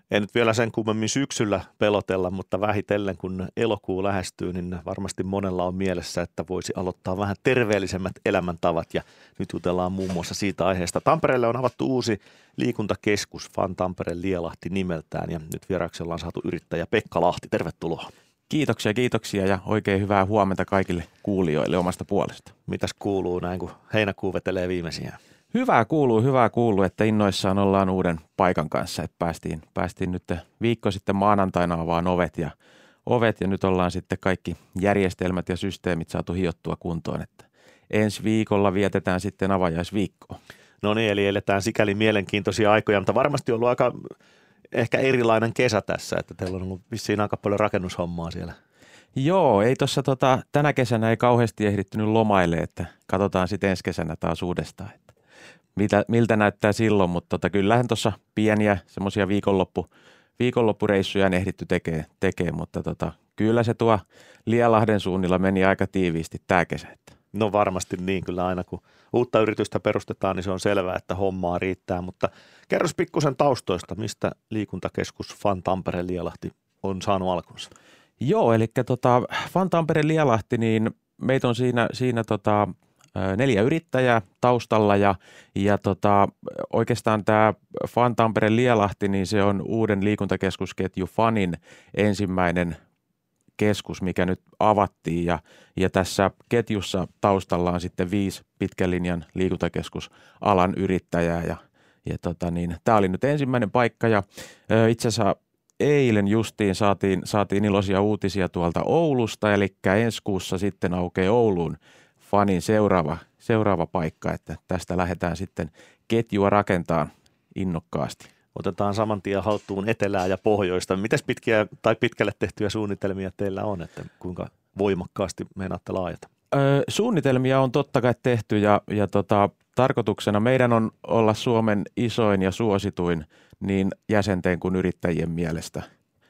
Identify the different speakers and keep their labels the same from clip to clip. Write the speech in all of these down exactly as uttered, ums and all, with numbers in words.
Speaker 1: Ei nyt vielä sen kummemmin syksyllä pelotella, mutta vähitellen kun elokuu lähestyy, niin varmasti monella on mielessä, että voisi aloittaa vähän terveellisemmät elämäntavat. Ja nyt jutellaan muun muassa siitä aiheesta. Tampereelle on avattu uusi liikuntakeskus, Fun Tampere Lielahti nimeltään. Ja nyt vieraaksella on saatu yrittäjä Pekka Lahti. Tervetuloa.
Speaker 2: Kiitoksia, kiitoksia ja oikein hyvää huomenta kaikille kuulijoille omasta puolesta.
Speaker 1: Mitäs kuuluu näin, kun heinäkuu vetelee viimeisiä?
Speaker 2: Hyvää kuuluu, hyvää kuuluu, että innoissaan ollaan uuden paikan kanssa. Että päästiin, päästiin nyt viikko sitten maanantaina avaan ovet ja, ovet ja nyt ollaan sitten kaikki järjestelmät ja systeemit saatu hiottua kuntoon. Että ensi viikolla vietetään sitten avajaisviikkoa.
Speaker 1: No niin, eli eletään sikäli mielenkiintoisia aikoja, mutta varmasti on ollut aika ehkä erilainen kesä tässä, että teillä on ollut vissiin aika paljon rakennushommaa siellä.
Speaker 2: Joo, ei tuossa tota, tänä kesänä ei kauheasti ehdittynyt lomaille, että katsotaan sitten ensi kesänä taas uudestaan, että mitä, miltä näyttää silloin, mutta tota, kyllähän tuossa pieniä semmoisia viikonloppu, viikonloppureissuja on ehditty tekemään, tekee, mutta tota, kyllä se tuo Lielahden suunnilla meni aika tiiviisti tämä kesä. Että.
Speaker 1: No varmasti niin, kyllä aina kun uutta yritystä perustetaan, niin se on selvää, että hommaa riittää, mutta kerros pikkusen taustoista, mistä liikuntakeskus Fun Tampere Lielahti on saanut alkunsa?
Speaker 2: Joo, eli tota, Fun Tampere Lielahti, niin meitä on siinä, siinä tota, neljä yrittäjää taustalla ja, ja tota, oikeastaan tämä Fun Tampere Lielahti, niin se on uuden liikuntakeskusketju Funin ensimmäinen keskus, mikä nyt avattiin ja, ja tässä ketjussa taustalla on sitten viisi pitkän linjan liikuntakeskusalan yrittäjää ja, ja tota niin, tämä oli nyt ensimmäinen paikka ja ö, itse asiassa eilen justiin saatiin, saatiin iloisia uutisia tuolta Oulusta, eli ensi kuussa sitten aukeaa Ouluun Funin seuraava, seuraava paikka, että tästä lähdetään sitten ketjua rakentamaan innokkaasti.
Speaker 1: Otetaan saman tien haltuun etelää ja pohjoista. Mitäs pitkiä tai pitkälle tehtyjä suunnitelmia teillä on, että kuinka voimakkaasti meinaatte laajata?
Speaker 2: Öö, suunnitelmia on totta kai tehty ja, ja tota, tarkoituksena meidän on olla Suomen isoin ja suosituin niin jäsenten kuin yrittäjien mielestä,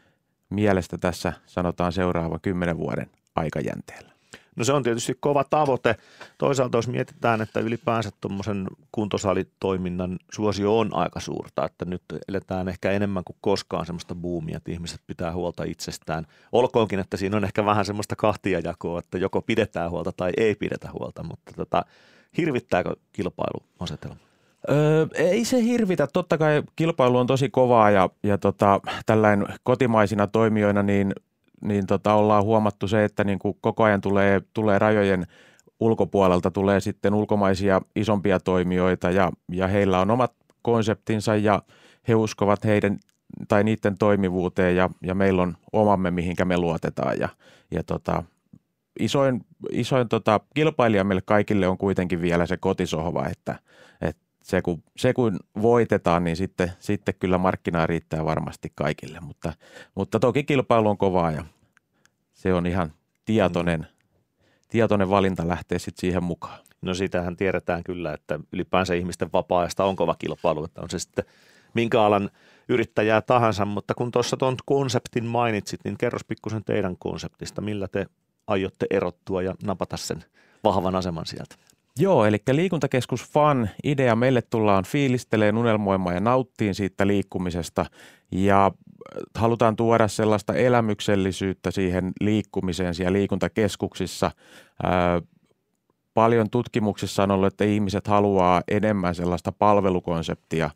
Speaker 2: mielestä tässä sanotaan seuraavan kymmenen vuoden aikajänteellä.
Speaker 1: No se on tietysti kova tavoite. Toisaalta jos mietitään, että ylipäänsä tuommoisen kuntosalitoiminnan suosio on aika suurta, että nyt eletään ehkä enemmän kuin koskaan semmoista buumia, että ihmiset pitää huolta itsestään. Olkoonkin, että siinä on ehkä vähän semmoista kahtiajakoa, että joko pidetään huolta tai ei pidetä huolta, mutta tota, hirvittääkö kilpailuasetelma?
Speaker 2: Öö, ei se hirvitä. Totta kai kilpailu on tosi kovaa ja, ja tota, tällainen kotimaisina toimijoina niin niin tota, ollaan huomattu se, että niin kuin koko ajan tulee, tulee rajojen ulkopuolelta, tulee sitten ulkomaisia isompia toimijoita ja, ja heillä on omat konseptinsa ja he uskovat heidän tai niiden toimivuuteen ja, ja meillä on omamme, mihinkä me luotetaan ja, ja tota, isoin, isoin tota, kilpailija meille kaikille on kuitenkin vielä se kotisohva, että, että se, kun, se kun voitetaan, niin sitten, sitten kyllä markkinaa riittää varmasti kaikille, mutta, mutta toki kilpailu on kovaa ja se on ihan tietoinen, mm. tietoinen valinta lähteä sitten siihen mukaan.
Speaker 1: No sitähän tiedetään kyllä, että ylipäänsä ihmisten vapaa-ajasta on kova kilpailu, että on se sitten minkä alan yrittäjää tahansa, mutta kun tuossa tuon konseptin mainitsit, niin kerros pikkusen teidän konseptista, millä te aiotte erottua ja napata sen vahvan aseman sieltä?
Speaker 2: Joo, eli liikuntakeskus Fun, idea meille tullaan fiilistelemään, unelmoimaan ja nauttiin siitä liikkumisesta ja halutaan tuoda sellaista elämyksellisyyttä siihen liikkumiseen siellä liikuntakeskuksissa. Ää, paljon tutkimuksissa on ollut, että ihmiset haluaa enemmän sellaista palvelukonseptia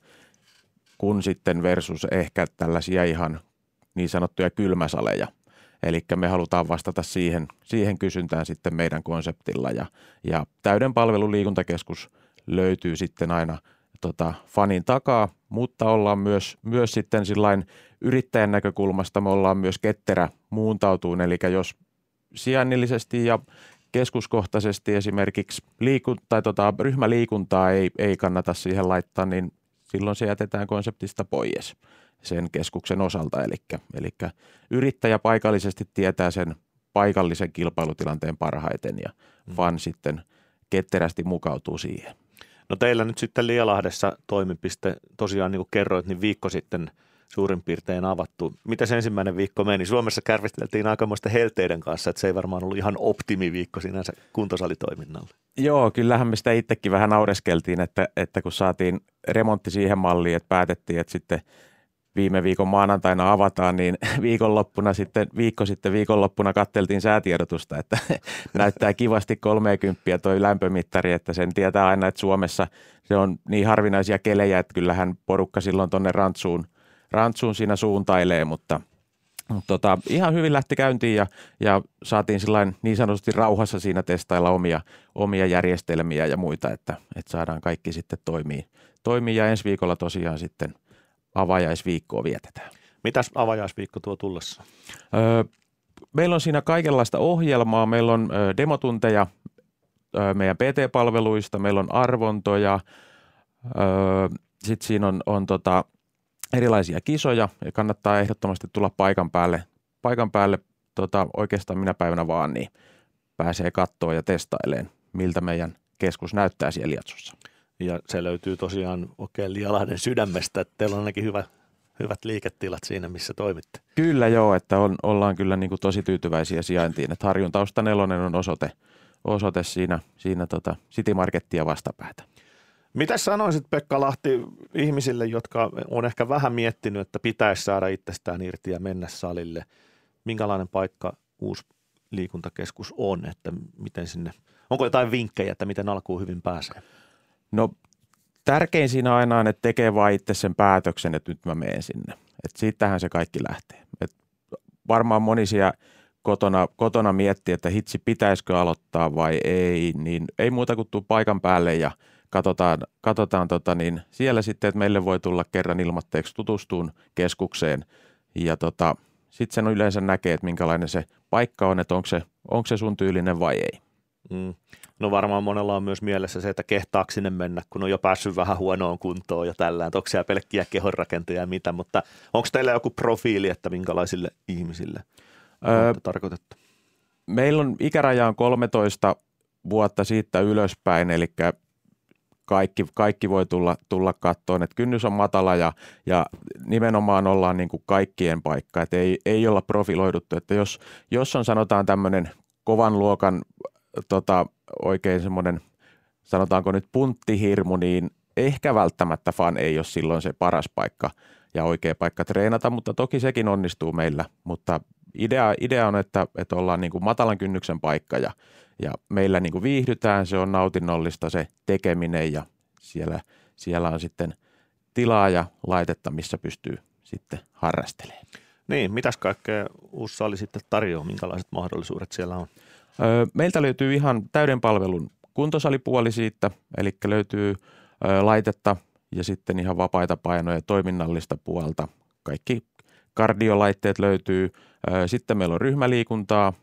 Speaker 2: kuin sitten versus ehkä tällaisia ihan niin sanottuja kylmäsaleja. Eli me halutaan vastata siihen, siihen kysyntään sitten meidän konseptilla ja, ja täyden palvelun liikuntakeskus löytyy sitten aina tota, Funin takaa, mutta ollaan myös, myös sitten sillain yrittäjän näkökulmasta me ollaan myös ketterä muuntautuun, eli jos sijainnillisesti ja keskuskohtaisesti esimerkiksi liikun, tai tota, ryhmäliikuntaa ei, ei kannata siihen laittaa, niin silloin se jätetään konseptista pois sen keskuksen osalta, eli, eli yrittäjä paikallisesti tietää sen paikallisen kilpailutilanteen parhaiten ja mm. Fun sitten ketterästi mukautuu siihen.
Speaker 1: No teillä nyt sitten Lielahdessa toimipiste, tosiaan niin kuin kerroit, niin viikko sitten suurin piirtein avattu. Mitäs ensimmäinen viikko meni? Suomessa kärvisteltiin aikamoista helteiden kanssa, että se ei varmaan ollut ihan optimiviikko sinänsä kuntosalitoiminnalle.
Speaker 2: Joo, kyllähän me sitä itsekin vähän naureskeltiin, että, että kun saatiin remontti siihen malliin, että päätettiin, että sitten viime viikon maanantaina avataan, niin viikonloppuna sitten, viikko sitten viikonloppuna katteltiin säätiedotusta, että näyttää kivasti kolmekymmentä toi lämpömittari, että sen tietää aina, että Suomessa se on niin harvinaisia kelejä, että kyllähän porukka silloin tuonne rantsuun, rantsuun siinä suuntailee, mutta Mutta tota, ihan hyvin lähti käyntiin ja, ja saatiin sillain niin sanotusti rauhassa siinä testailla omia, omia järjestelmiä ja muita, että, että saadaan kaikki sitten toimii, toimii ja ensi viikolla tosiaan sitten avajaisviikkoa vietetään.
Speaker 1: Mitäs avajaisviikko tuo tullessa?
Speaker 2: Öö, meillä on siinä kaikenlaista ohjelmaa, meillä on ö, demotunteja ö, meidän P T-palveluista, meillä on arvontoja, öö, sitten siinä on, on tota, erilaisia kisoja ja kannattaa ehdottomasti tulla paikan päälle, paikan päälle tota, oikeastaan minä päivänä vaan, niin pääsee katsoa ja testailemaan, miltä meidän keskus näyttää siellä Lietsossa.
Speaker 1: Ja se löytyy tosiaan oikein Lialahden sydämestä, että teillä on ainakin hyvä, hyvät liiketilat siinä, missä toimitte.
Speaker 2: Kyllä joo, että on, ollaan kyllä niin kuin tosi tyytyväisiä sijaintiin, että Harjun tausta nelonen on osoite, osoite siinä, siinä tota City Markettia vastapäätä.
Speaker 1: Mitä sanoisit, Pekka Lahti, ihmisille, jotka on ehkä vähän miettinyt, että pitäisi saada itsestään irti ja mennä salille? Minkälainen paikka uusi liikuntakeskus on, että miten sinne, onko jotain vinkkejä, että miten alkuun hyvin pääsee?
Speaker 2: No tärkein siinä aina on, että tekee vaan itse sen päätöksen, että nyt mä menen sinne. Että siitähän se kaikki lähtee. Et varmaan moni siellä kotona, kotona miettii, että hitsi pitäisikö aloittaa vai ei, niin ei muuta kuin tuu paikan päälle ja katsotaan, katsotaan tota niin, siellä sitten, että meille voi tulla kerran ilmoitteeksi tutustuun keskukseen ja tota, sitten sen yleensä näkee, että minkälainen se paikka on, että onko se, onko se sun tyylinen vai ei.
Speaker 1: Mm. No varmaan monella on myös mielessä se, että kehtaako sinne mennä, kun on jo päässyt vähän huonoon kuntoon ja tällä, että onko siellä pelkkiä kehonrakenteja ja mitä, mutta onko teillä joku profiili, että minkälaisille ihmisille öö, on tarkoitettu?
Speaker 2: Meillä on ikäraja on kolmetoista vuotta siitä ylöspäin, eli kaikki, kaikki voi tulla, tulla kattoon, että kynnys on matala ja, ja nimenomaan ollaan niin kuin kaikkien paikka, että ei, ei olla profiloiduttu, että jos, jos on sanotaan tämmöinen kovan luokan tota, oikein semmoinen, sanotaanko nyt punttihirmu, niin ehkä välttämättä fan ei ole silloin se paras paikka ja oikea paikka treenata, mutta toki sekin onnistuu meillä, mutta idea, idea on, että, että ollaan niin kuin matalan kynnyksen paikka ja, ja meillä niin kuin viihdytään, se on nautinnollista se tekeminen ja siellä, siellä on sitten tilaa ja laitetta, missä pystyy sitten harrastelemaan.
Speaker 1: Niin, mitäs kaikkea uusi sali sitten tarjoaa, minkälaiset mahdollisuudet siellä on?
Speaker 2: Meiltä löytyy ihan täyden palvelun kuntosalipuoli siitä, eli löytyy laitetta ja sitten ihan vapaita painoja toiminnallista puolta. Kaikki kardiolaitteet löytyy. Sitten meillä on ryhmäliikuntaa,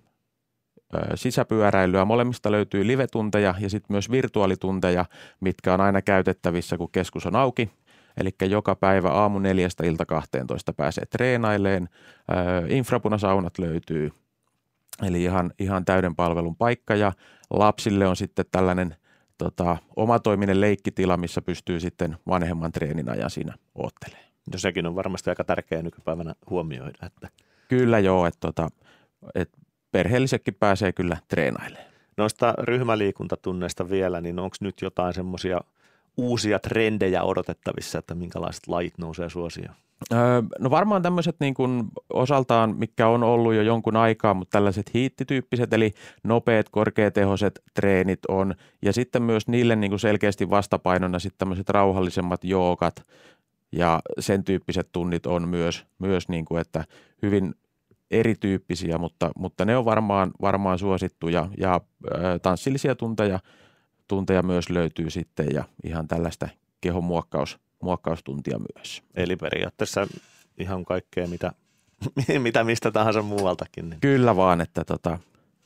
Speaker 2: sisäpyöräilyä. Molemmista löytyy live-tunteja ja sitten myös virtuaalitunteja, mitkä on aina käytettävissä, kun keskus on auki. Eli joka päivä aamu neljästä ilta kahteentoista pääsee treenaileen. Infrapunasaunat löytyy. Eli ihan, ihan täyden palvelun paikka ja lapsille on sitten tällainen tota, omatoiminen leikkitila, missä pystyy sitten vanhemman treenin ajan siinä oottelemaan.
Speaker 1: No sekin on varmasti aika tärkeää nykypäivänä huomioida. Että...
Speaker 2: Kyllä joo, että tota, et perheellisetkin pääsee kyllä treenailemaan.
Speaker 1: Noista ryhmäliikuntatunneista vielä, niin onko nyt jotain semmoisia uusia trendejä odotettavissa, että minkälaiset lajit nousee suosioon?
Speaker 2: No varmaan tämmöiset niin kuin osaltaan, mitkä on ollut jo jonkun aikaa, mutta tällaiset hiittityyppiset, eli nopeat, korkeatehoiset treenit on, ja sitten myös niille niin kuin selkeästi vastapainona sitten tämmöiset rauhallisemmat joogat, ja sen tyyppiset tunnit on myös, myös niin kuin, että hyvin erityyppisiä, mutta, mutta ne on varmaan, varmaan suosittuja, ja ä, tanssillisia tunteja, tunteja myös löytyy sitten, ja ihan tällaista kehon muokkaus muokkaustuntia myös.
Speaker 1: Eli periaatteessa ihan kaikkea, mitä, mitä mistä tahansa muualtakin. Niin.
Speaker 2: Kyllä vaan, että tota...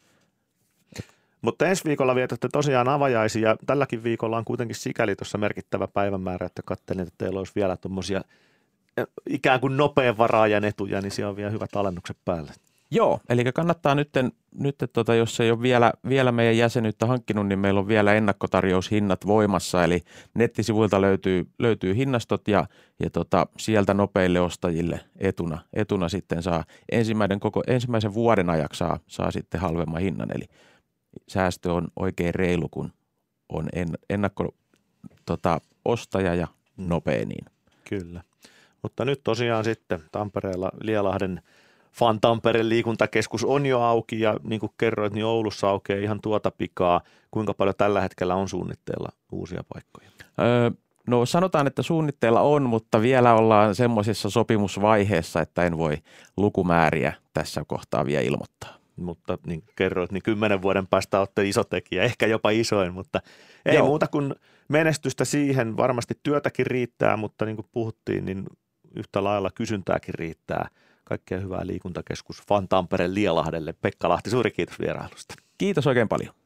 Speaker 1: Mutta ensi viikolla vietätte tosiaan avajaisia. Tälläkin viikolla on kuitenkin sikäli tuossa merkittävä päivämäärä, että katselin, että teillä olisi vielä tuommoisia ikään kuin nopean varaajan etuja, niin siellä on vielä hyvät alennukset päälle.
Speaker 2: Joo, eli kannattaa nyt, nyt tota, jos ei ole vielä, vielä meidän jäsenyyttä hankkinut, niin meillä on vielä ennakkotarjoushinnat voimassa, eli nettisivuilta löytyy, löytyy hinnastot ja, ja tota, sieltä nopeille ostajille etuna, etuna sitten saa ensimmäisen, koko, ensimmäisen vuoden ajaksi saa, saa sitten halvemman hinnan, eli säästö on oikein reilu, kun on en, ennakko tota, ostaja ja nopea niin.
Speaker 1: Kyllä. Mutta nyt tosiaan sitten Tampereella Lielahden Fan Tampereen liikuntakeskus on jo auki ja niin kuin kerroit, niin Oulussa aukeaa ihan tuota pikaa. Kuinka paljon tällä hetkellä on suunnitteilla uusia paikkoja?
Speaker 2: Öö, no sanotaan, että suunnitteilla on, mutta vielä ollaan semmoisessa sopimusvaiheessa, että en voi lukumääriä tässä kohtaa vielä ilmoittaa.
Speaker 1: Mutta niin kerroit, niin kymmenen vuoden päästä olette iso tekijä, ehkä jopa isoin, mutta ei
Speaker 2: Joo.
Speaker 1: muuta kuin menestystä siihen. Varmasti työtäkin riittää, mutta niin kuin puhuttiin, niin yhtä lailla kysyntääkin riittää. Kaikkea hyvää liikuntakeskus Fan Tampereen Lielahdelle. Pekka Lahti, suuri kiitos vierailusta.
Speaker 2: Kiitos oikein paljon.